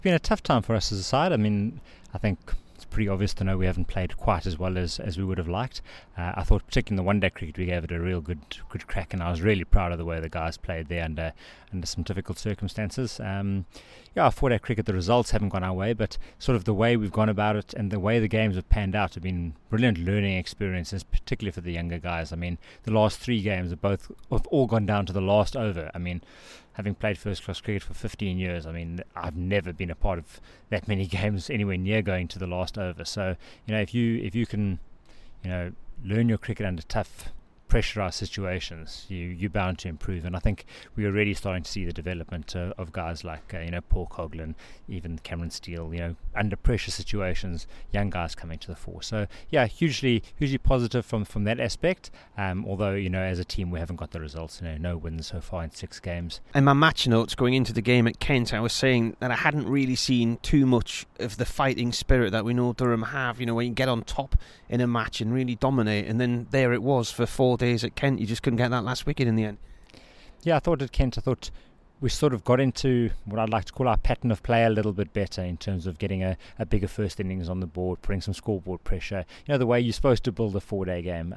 It's been a tough time for us as a side. I mean, I think it's pretty obvious to know we haven't played quite as well as we would have liked. I thought, particularly in the one-day cricket, we gave it a real good crack, and I was really proud of the way the guys played there under some difficult circumstances. Yeah, our four-day cricket, the results haven't gone our way, but sort of the way we've gone about it and the way the games have panned out have been brilliant learning experiences, particularly for the younger guys. I mean, the last three games have all gone down to the last over. I mean, having played first-class cricket for 15 years, I mean, I've never been a part of that many games anywhere near going to the last over. So, if you can, learn your cricket under tough, pressurised situations, you're bound to improve. And I think we're already starting to see the development of guys like Paul Coghlan, even Cameron Steele. Under pressure situations, young guys coming to the fore. So yeah, hugely positive from that aspect. Although as a team we haven't got the results. No wins so far in 6 games. In my match notes going into the game at Kent, I was saying that I hadn't really seen too much of the fighting spirit that we know Durham have. When you get on top in a match and really dominate, and then there it was for 4 days at Kent. You just couldn't get that last wicket in the end. Yeah, I thought at Kent, we sort of got into what I'd like to call our pattern of play a little bit better in terms of getting a bigger first innings on the board, putting some scoreboard pressure. The way you're supposed to build a 4-day game.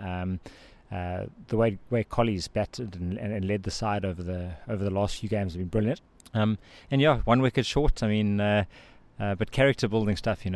The way Collies batted and led the side over the last few games have been brilliant. And yeah, 1 wicket short. I mean, but character building stuff.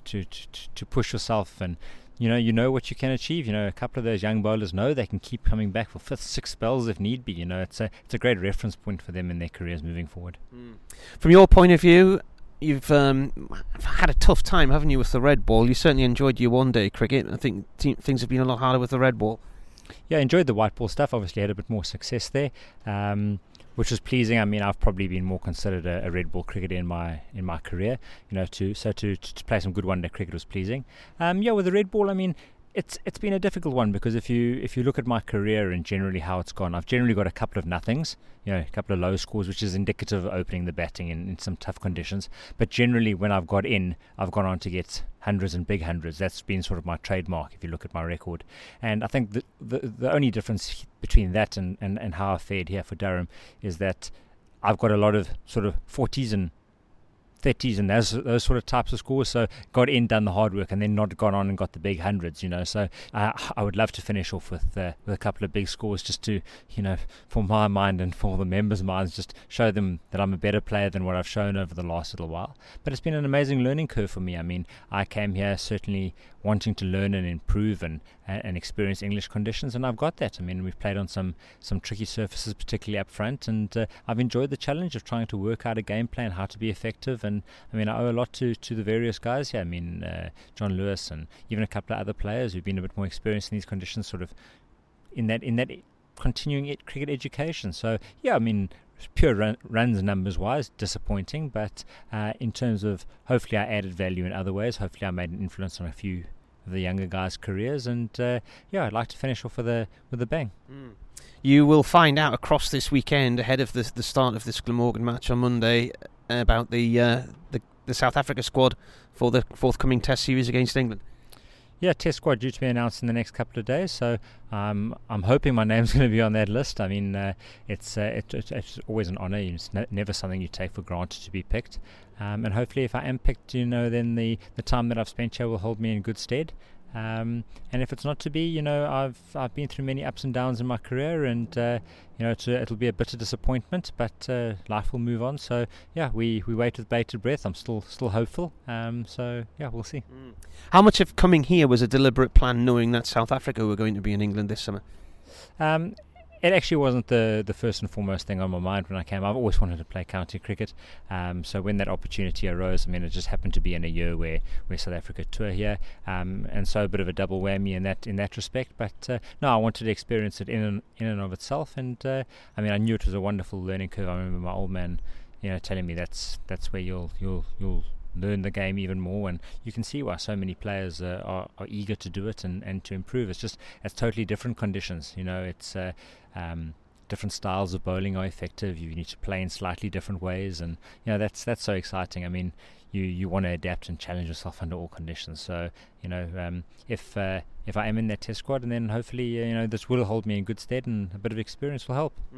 To push yourself and. You know what you can achieve. A couple of those young bowlers know they can keep coming back for 5th, 6th spells if need be. It's a great reference point for them in their careers moving forward. From your point of view, you've had a tough time, haven't you, with the red ball? You certainly enjoyed your one-day cricket. I think things have been a lot harder with the red ball. Yeah, I enjoyed the white ball stuff. Obviously had a bit more success there. Which was pleasing. I mean, I've probably been more considered a red ball cricketer in my career. To play some good one-day cricket was pleasing. With the red ball, I mean, it's been a difficult one because if you look at my career and generally how it's gone, I've generally got a couple of nothings, a couple of low scores, which is indicative of opening the batting in some tough conditions. But generally, when I've got in, I've gone on to get hundreds and big hundreds. That's been sort of my trademark if you look at my record. And I think the only difference between that and how I fared here for Durham is that I've got a lot of sort of 40s and 30s and those sort of types of scores. So got in, done the hard work, and then not gone on and got the big hundreds. So I would love to finish off with a couple of big scores, just to for my mind and for the members' minds, just show them that I'm a better player than what I've shown over the last little while. But it's been an amazing learning curve for me. I mean, I came here certainly wanting to learn and improve and experience English conditions, and I've got that. I mean, we've played on some tricky surfaces, particularly up front, and I've enjoyed the challenge of trying to work out a game plan, how to be effective. And I mean, I owe a lot to the various guys here. I mean, John Lewis and even a couple of other players who've been a bit more experienced in these conditions, sort of in that continuing cricket education. So yeah, I mean, pure runs numbers wise, disappointing, but in terms of hopefully I added value in other ways. Hopefully I made an influence on a few of the younger guys' careers, and I'd like to finish off with a bang. You will find out across this weekend ahead of the start of this Glamorgan match on Monday about the South Africa squad for the forthcoming Test series against England. Yeah, Test squad due to be announced in the next couple of days, so I'm hoping my name's going to be on that list. I mean, it's always an honour. It's never something you take for granted to be picked, and hopefully if I am picked, then the time that I've spent here will hold me in good stead. And if it's not to be, I've been through many ups and downs in my career, and it'll be a bitter disappointment, but life will move on. So yeah, we wait with bated breath. I'm still hopeful. So yeah, we'll see. How much of coming here was a deliberate plan, knowing that South Africa were going to be in England this summer? It actually wasn't the first and foremost thing on my mind when I came. I've always wanted to play county cricket. So when that opportunity arose, I mean, it just happened to be in a year where South Africa tour here, and so a bit of a double whammy in that respect. But no, I wanted to experience it in and of itself. And I mean, I knew it was a wonderful learning curve. I remember my old man, telling me that's where you'll learn the game even more, and you can see why so many players are eager to do it and to improve. It's totally different conditions. It's different styles of bowling are effective. You need to play in slightly different ways, and that's so exciting. I mean, you want to adapt and challenge yourself under all conditions. So if I am in that Test squad, and then hopefully this will hold me in good stead, and a bit of experience will help.